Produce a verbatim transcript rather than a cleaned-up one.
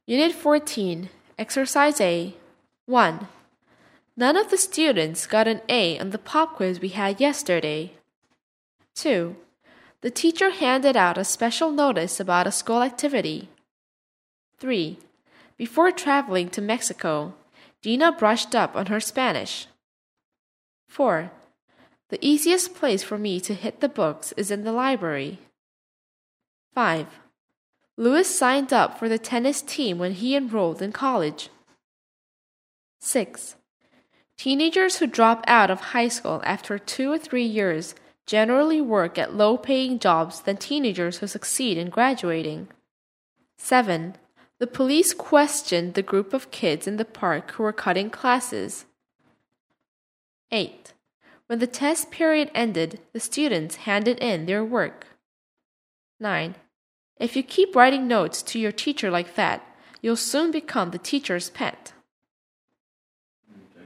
Unit fourteen, Exercise A. one. None of the students got an A on the pop quiz we had yesterday. two. The teacher handed out a special notice about a school activity. three. Before traveling to Mexico, Dina brushed up on her Spanish. four. The easiest place for me to hit the books is in the library. five. Louis signed up for the tennis team when he enrolled in college. six. Teenagers who drop out of high school after two or three years generally work at low-paying jobs than teenagers who succeed in graduating. seven. The police questioned the group of kids in the park who were cutting classes. eight. When the test period ended, the students handed in their work. nine. If you keep writing notes to your teacher like that, you'll soon become the teacher's pet.